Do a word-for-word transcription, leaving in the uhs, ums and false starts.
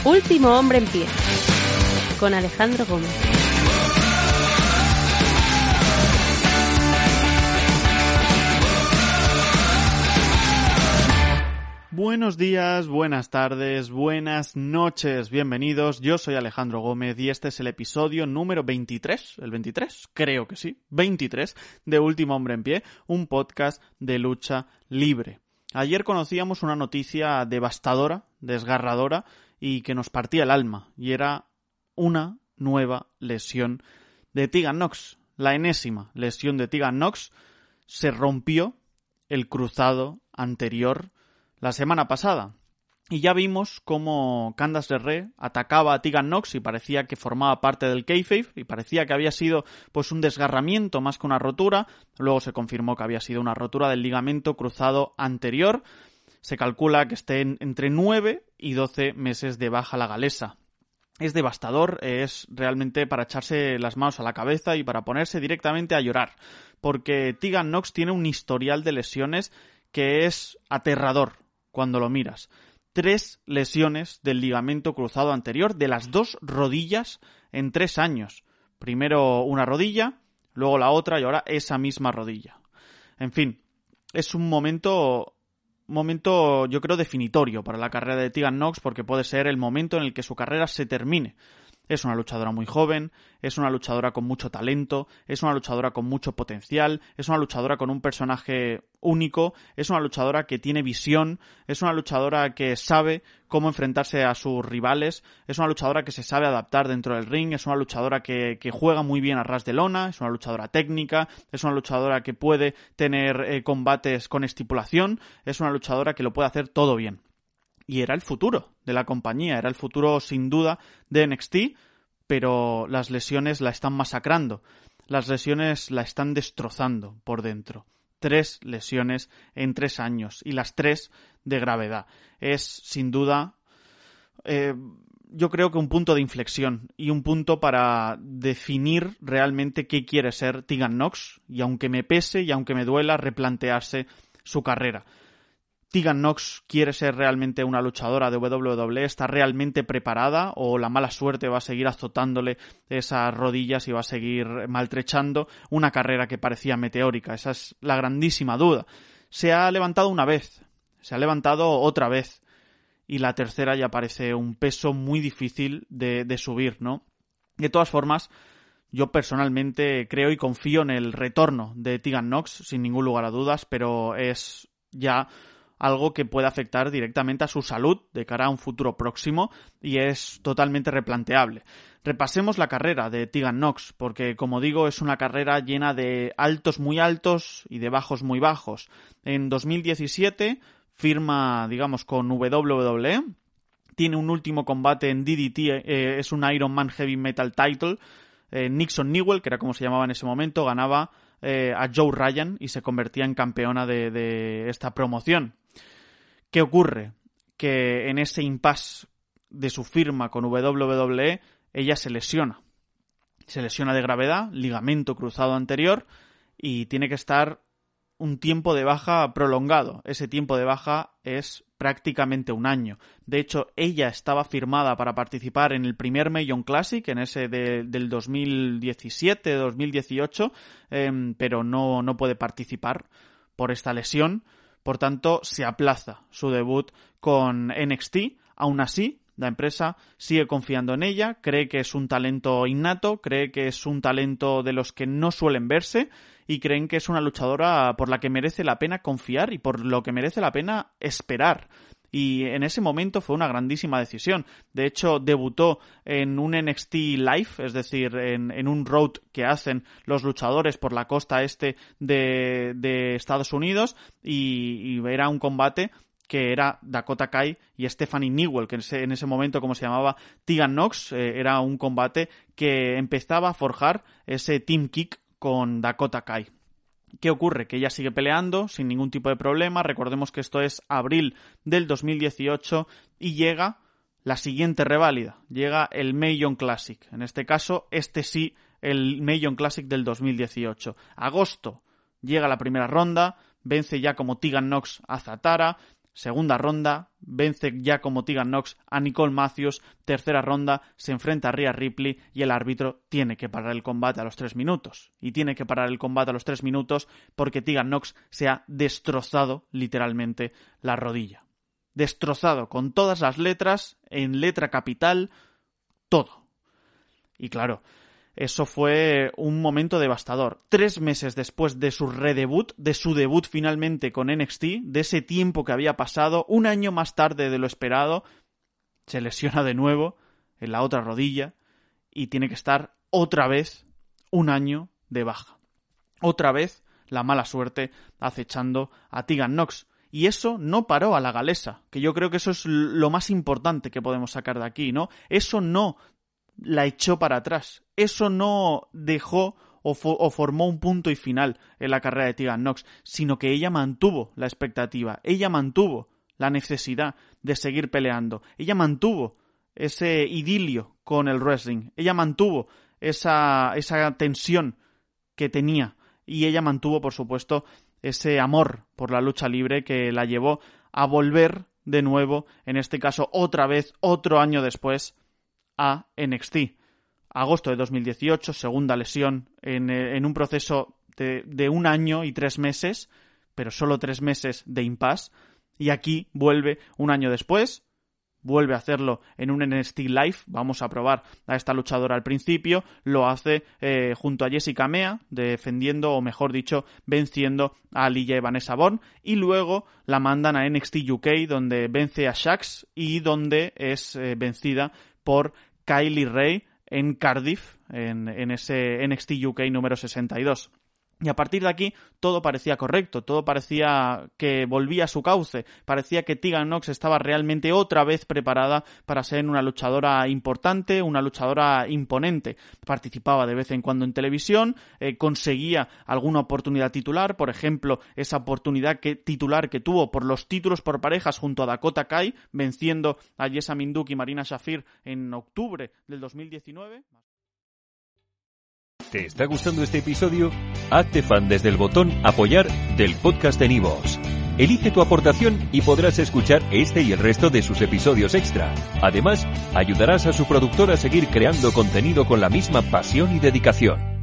Último hombre en pie, con Alejandro Gómez. Buenos días, buenas tardes, buenas noches, bienvenidos. Yo soy Alejandro Gómez y este es el episodio número veintitrés, ¿el veintitrés? Creo que sí, veintitrés, de Último Hombre en Pie, un podcast de lucha libre. Ayer conocíamos una noticia devastadora, desgarradora y que nos partía el alma, y era una nueva lesión de Tegan Nox. La enésima lesión de Tegan Nox. Se rompió el cruzado anterior la semana pasada. Y ya vimos cómo Candice LeRae atacaba a Tegan Nox y parecía que formaba parte del kayfabe y parecía que había sido pues un desgarramiento más que una rotura. Luego se confirmó que había sido una rotura del ligamento cruzado anterior. Se calcula que esté en, entre nueve y doce meses de baja la galesa. Es devastador, es realmente para echarse las manos a la cabeza y para ponerse directamente a llorar, porque Tegan Nox tiene un historial de lesiones que es aterrador cuando lo miras. Tres lesiones del ligamento cruzado anterior de las dos rodillas en tres años. Primero una rodilla, luego la otra y ahora esa misma rodilla. En fin, es un momento... momento, yo creo, definitorio para la carrera de Tegan Nox, porque puede ser el momento en el que su carrera se termine. Es una luchadora muy joven, es una luchadora con mucho talento, es una luchadora con mucho potencial, es una luchadora con un personaje único, es una luchadora que tiene visión, es una luchadora que sabe cómo enfrentarse a sus rivales, es una luchadora que se sabe adaptar dentro del ring, es una luchadora que, que juega muy bien a ras de lona, es una luchadora técnica, es una luchadora que puede tener eh, combates con estipulación, es una luchadora que lo puede hacer todo bien. Y era el futuro de la compañía, era el futuro sin duda de N X T, pero las lesiones la están masacrando, las lesiones la están destrozando por dentro. Tres lesiones en tres años y las tres de gravedad. Es sin duda, eh, yo creo que un punto de inflexión y un punto para definir realmente qué quiere ser Tegan Nox y aunque me pese y aunque me duela replantearse su carrera. Tegan Nox quiere ser realmente una luchadora de W W E, está realmente preparada o la mala suerte va a seguir azotándole esas rodillas y va a seguir maltrechando una carrera que parecía meteórica. Esa es la grandísima duda. Se ha levantado una vez, se ha levantado otra vez y la tercera ya parece un peso muy difícil de, de subir, ¿no? De todas formas, yo personalmente creo y confío en el retorno de Tegan Nox sin ningún lugar a dudas, pero es ya algo que puede afectar directamente a su salud de cara a un futuro próximo y es totalmente replanteable. Repasemos la carrera de Tegan Nox, porque como digo es una carrera llena de altos muy altos y de bajos muy bajos. En dos mil diecisiete firma, digamos, con W W E, tiene un último combate en D D T, eh, es un Iron Man Heavy Metal Title. eh, Nixon Newell, que era como se llamaba en ese momento, ganaba eh, a Joe Ryan y se convertía en campeona de, de esta promoción. ¿Qué ocurre? Que en ese impasse de su firma con W W E, ella se lesiona. Se lesiona de gravedad, ligamento cruzado anterior, y tiene que estar un tiempo de baja prolongado. Ese tiempo de baja es prácticamente un año. De hecho, ella estaba firmada para participar en el primer Mae Young Classic, en ese de, del dos mil diecisiete dos mil dieciocho, eh, pero no, no puede participar por esta lesión. Por tanto, se aplaza su debut con N X T. Aún así, la empresa sigue confiando en ella, cree que es un talento innato, cree que es un talento de los que no suelen verse y creen que es una luchadora por la que merece la pena confiar y por lo que merece la pena esperar. Y en ese momento fue una grandísima decisión. De hecho, debutó en un N X T Live, es decir, en, en un road que hacen los luchadores por la costa este de, de Estados Unidos y, y era un combate que era Dakota Kai y Stephanie Newell, que en ese, en ese momento, como se llamaba, Tegan Nox, eh, era un combate que empezaba a forjar ese team kick con Dakota Kai. ¿Qué ocurre? Que ella sigue peleando sin ningún tipo de problema. Recordemos que esto es abril del dos mil dieciocho y llega la siguiente reválida. Llega el Mae Young Classic. En este caso, este sí, el Mae Young Classic del dos mil dieciocho. Agosto, llega la primera ronda, vence ya como Tegan Nox a Zatara, Segunda ronda, vence ya como Tegan Nox a Nicole Matthews. Tercera ronda, se enfrenta a Rhea Ripley y el árbitro tiene que parar el combate a los tres minutos. Y tiene que parar el combate a los tres minutos porque Tegan Nox se ha destrozado literalmente la rodilla. Destrozado con todas las letras, en letra capital, todo. Y claro, eso fue un momento devastador. Tres meses después de su redebut, de su debut finalmente con N X T, de ese tiempo que había pasado, un año más tarde de lo esperado, se lesiona de nuevo en la otra rodilla y tiene que estar otra vez un año de baja. Otra vez la mala suerte acechando a Tegan Nox. Y eso no paró a la galesa, que yo creo que eso es lo más importante que podemos sacar de aquí, ¿no? Eso no la echó para atrás. Eso no dejó o, fo- o formó un punto y final en la carrera de Tegan Nox, sino que ella mantuvo la expectativa, ella mantuvo la necesidad de seguir peleando, ella mantuvo ese idilio con el wrestling, ella mantuvo esa, esa tensión que tenía y ella mantuvo, por supuesto, ese amor por la lucha libre que la llevó a volver de nuevo, en este caso otra vez, otro año después, a N X T. Agosto de dos mil dieciocho, segunda lesión en, en un proceso de, de un año y tres meses, pero solo tres meses de impasse, y aquí vuelve un año después, vuelve a hacerlo en un N X T Live. Vamos a probar a esta luchadora al principio, lo hace eh, junto a Jessica Mea, defendiendo, o mejor dicho, venciendo a Lilla y Vanessa Borne, y luego la mandan a N X T U K, donde vence a Shax y donde es eh, vencida por Kylie Ray en Cardiff, en, en ese N X T U K número sesenta y dos. Y a partir de aquí todo parecía correcto, todo parecía que volvía a su cauce, parecía que Tegan Nox estaba realmente otra vez preparada para ser una luchadora importante, una luchadora imponente. Participaba de vez en cuando en televisión, eh, conseguía alguna oportunidad titular, por ejemplo, esa oportunidad que, titular que tuvo por los títulos por parejas junto a Dakota Kai, venciendo a Jessamyn Duke y Marina Shafir en octubre del dos mil diecinueve. ¿Te está gustando este episodio? Hazte fan desde el botón Apoyar del podcast de Nivos. Elige tu aportación y podrás escuchar este y el resto de sus episodios extra. Además, ayudarás a su productor a seguir creando contenido con la misma pasión y dedicación.